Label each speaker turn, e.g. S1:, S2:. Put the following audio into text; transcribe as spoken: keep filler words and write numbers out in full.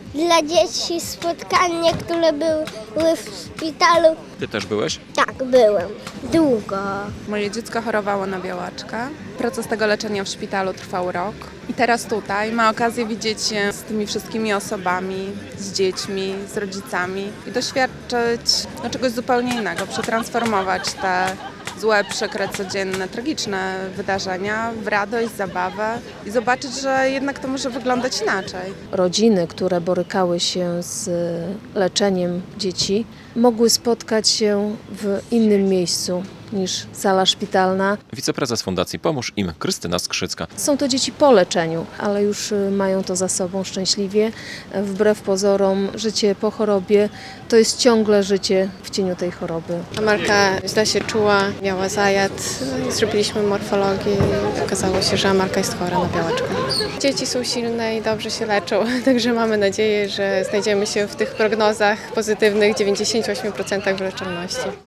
S1: dla dzieci spotkanie, które były w szpitalu.
S2: Ty też byłeś?
S1: Tak, byłem. Długo.
S3: Moje dziecko chorowało na białaczkę. Proces tego leczenia w szpitalu trwał rok. I teraz tutaj ma okazję widzieć się z tymi wszystkimi osobami, z dziećmi, z rodzicami i doświadczyć no, czegoś zupełnie innego, przetransformować te złe, przykre, codzienne, tragiczne wydarzenia w radość, zabawę i zobaczyć, że jednak to może wyglądać inaczej.
S4: Rodziny, które borykały się z leczeniem dzieci, mogły spotkać się w innym miejscu niż sala szpitalna.
S2: Wiceprezes Fundacji Pomóż Im, Krystyna Skrzycka.
S4: Są to dzieci po leczeniu, ale już mają to za sobą szczęśliwie. Wbrew pozorom życie po chorobie to jest ciągle życie w cieniu tej choroby.
S5: Amelka źle się czuła, miała zajad, zrobiliśmy morfologię i okazało się, że Amelka jest chora na białaczkę. Dzieci są silne i dobrze się leczą, także mamy nadzieję, że znajdziemy się w tych prognozach pozytywnych dziewięćdziesiąt osiem procent wyleczalności.